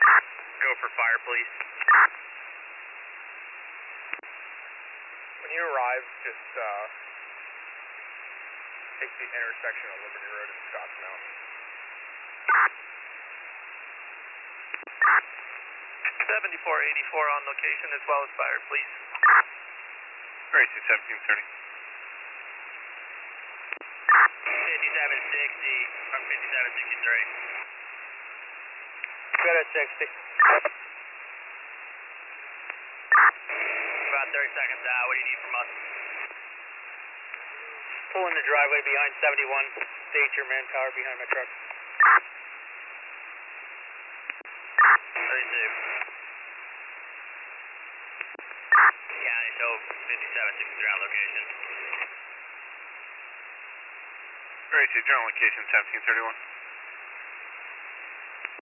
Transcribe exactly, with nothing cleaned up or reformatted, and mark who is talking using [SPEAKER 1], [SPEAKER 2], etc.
[SPEAKER 1] Go for fire, please.
[SPEAKER 2] When you arrive, just uh, take the intersection of Liberty Road and Scotts Mountain.
[SPEAKER 1] seventy-four eighty-four on location as well as fire, please.
[SPEAKER 3] R A C seventeen thirty.
[SPEAKER 1] fifty-seven sixty from fifty-seven sixty-three.
[SPEAKER 4] Good at sixty.
[SPEAKER 1] About thirty seconds out. What do you need from us?
[SPEAKER 4] Pull in the driveway behind seventy-one. Stage your manpower behind my truck.
[SPEAKER 1] thirty-two. County show fifty-seven sixty-three on location.
[SPEAKER 3] R A C, general location seventeen thirty-one.